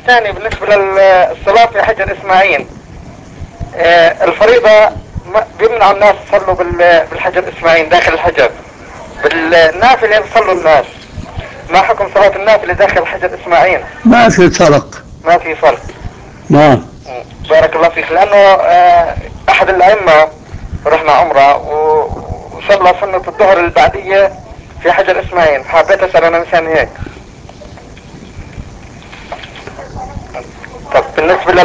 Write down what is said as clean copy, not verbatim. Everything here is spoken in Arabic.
الثاني بالنسبة للصلاة في حجر اسماعيل، الفريضة بيمنع الناس يصلوا بالحجر اسماعيل داخل الحجر، بالنافلة يصلوا الناس. ما حكم صلاة النافلة داخل حجر اسماعيل؟ ما في فرق. ما في فرق. نعم. بارك الله فيك. لانه احد الائمة رحنا عمره وصلى سنة الظهر البعدية في حجر اسماعيل، حبيت اسأل انا مشان هيك. طب بالنسبة